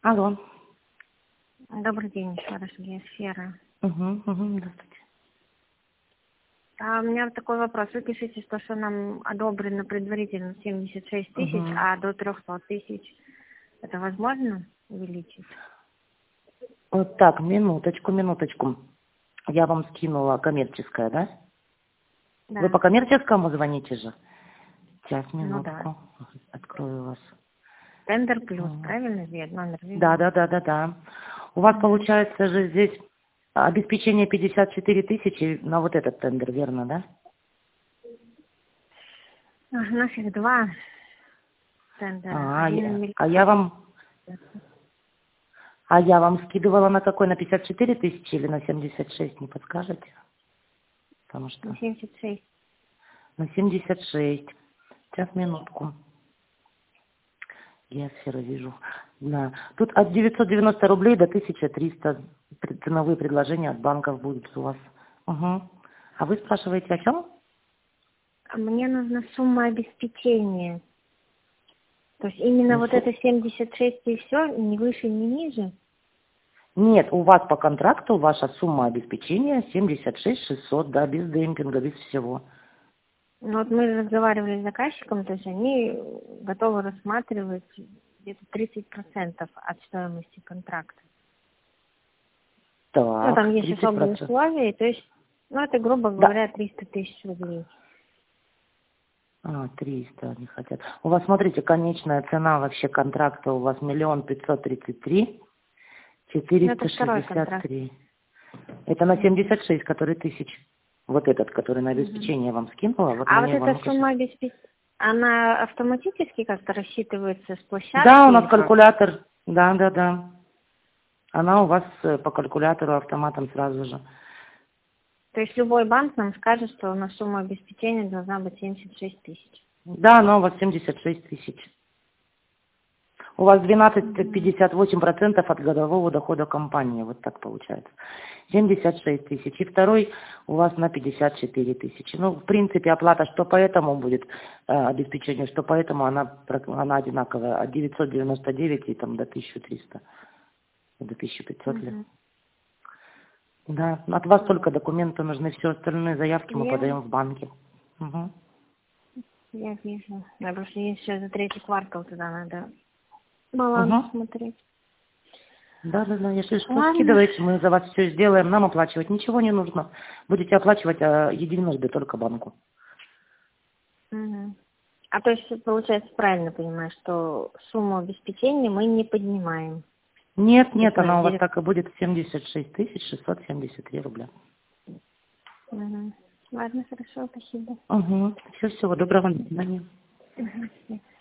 Алло. Добрый день, еще раз, я Сфера. Здравствуйте. У меня вот такой вопрос. Вы пишете, что нам одобрено предварительно 76 тысяч, а до 300 тысяч это возможно увеличить? Вот так, минуточку. Я вам скинула коммерческое, да? Да. Вы по коммерческому звоните же? Сейчас, Ну да. минутку. Открою вас. Тендер плюс, правильно? Номер вижу. Да. У вас получается же здесь обеспечение 54 тысячи на вот этот тендер, верно, да? У нас их два тендера. А я вам скидывала на какой? На 54 тысячи или на 76, не подскажете? Потому что... На 76. На 76. Сейчас, минутку. Я сферу вижу. Да. Тут от 990 рублей до 1300 ценовые предложения от банков будут у вас. Угу. А вы спрашиваете о чем? Мне нужна сумма обеспечения. То есть именно вот это 76 и все, ни выше, ни ниже? Нет, у вас по контракту ваша сумма обеспечения 76 600, да, без демпинга, без всего. Ну вот мы разговаривали с заказчиком, то есть они готовы рассматривать где-то 30% от стоимости контракта. Так, Ну там есть 30%. особые условия, то есть, ну это, грубо говоря, 300 тысяч рублей. 300 они хотят. У вас, смотрите, конечная цена вообще контракта у вас 1 533 463. Это на 76, который тысяч. Вот этот, который на обеспечение вам скинула. Вот А мне вот его, эта сумма обеспечения, она автоматически как-то рассчитывается с площадки? Да, у нас калькулятор. Да. Она у вас по калькулятору автоматом сразу же. То есть любой банк нам скажет, что на сумму обеспечения должна быть 76 тысяч. Да, она у вас 76 тысяч. У вас 12,58% от годового дохода компании. Вот так получается. 76 тысяч. И второй у вас на 54 тысячи. Ну, в принципе, оплата что по этому будет обеспечению, что по этому она одинаковая. От 999 и там до 1300. До 1500 ли. Да. От вас только документы нужны. Все остальные заявки мы подаем в банке. Я вижу. Да, потому что еще за третий квартал туда надо баланс смотреть. Да. Если что, скидывайте, мы за вас все сделаем. Нам оплачивать ничего не нужно. Будете оплачивать единожды только банку. А то есть, получается, правильно понимаю, что сумму обеспечения мы не поднимаем? Нет, она у вас так и будет 76 673 рубля. Ладно, хорошо, спасибо. Всего доброго. До свидания.